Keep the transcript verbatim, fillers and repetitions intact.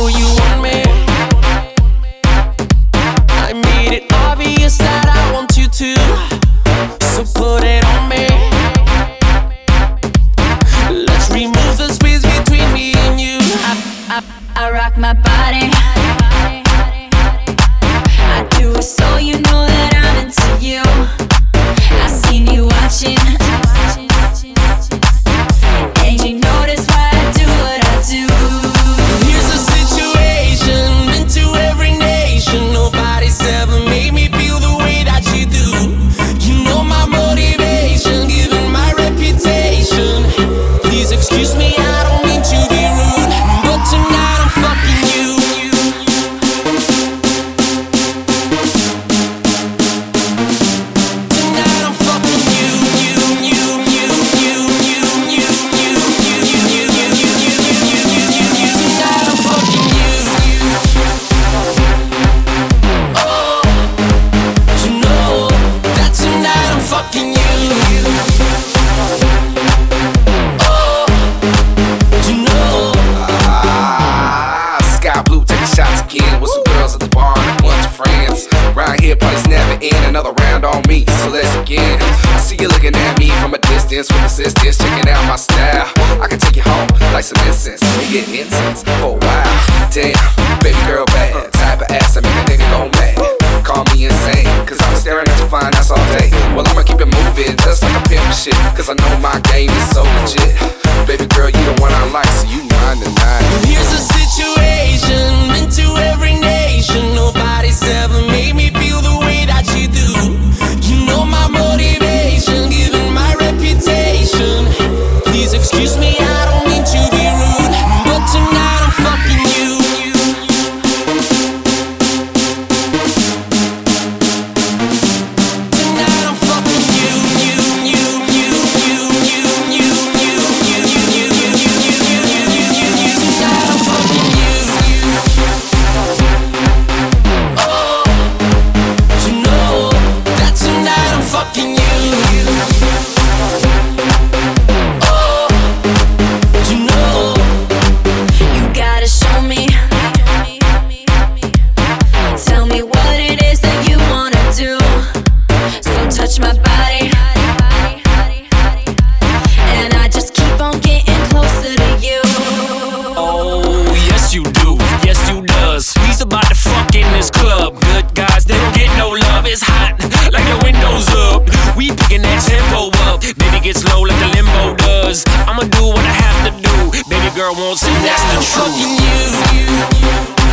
know you want me. I made it obvious that I want you to, so put it on me. Let's remove the space between me and you. I, I, I rock my body. I do it so you know that I'm into you. I seen you watching, and you notice why I do what I do. Here's the situation, been to every nation. Nobody's ever made me feel the way that you do. You know my motivation, given my reputation. Please excuse me, I don't mean to be rude, but tonight I'm fucking you. Tonight I'm fucking you, you, you, you, you, you, you, you, you, you, you, you, you, you, you, you, you. Tonight I'm fucking you. Oh, you know that tonight I'm fucking you. Oh, you know. Ah, Sky Blue taking shots again with some girls at the bar and a bunch of friends. Round here, parties never end. Another round on me, so let's begin. I see you looking at me from a distance with assistance, checking out my style. I can take you home like some incense. We get intense for a while. Damn, baby girl bad. Type of ass that make a nigga go mad. Call me insane, cause I'm staring at your fine ass all day. Well, I'ma keep it moving just like a pimp shit, cause I know my game is so legit. Baby girl, you the one I like, so you mine tonight. Here's the situation, been to every nation. Nobody's ever made me feel the way that you do. You know my motivation, given my reputation. Please excuse me, I don't mean to be rude, but tonight I'm fucking you. Tonight I'm fucking you, you, you, you, you, you, you, you, you, you, you, you, you, you, you, you, you. Tonight I'm fucking you. Oh, you know that tonight I'm fucking you. Oh, you know. You gotta show me. Tell me what it is that you wanna do. So touch my body, and I just keep on getting closer to you. Oh, yes you do, yes you does. He's about to fuck in this club. Good guys, they don't get no love. It's hot, like the windows up. We picking that tempo up. Baby gets low like the limbo does. I'ma do what I have to do. Baby girl wants it, that's the I'm truth. fucking you.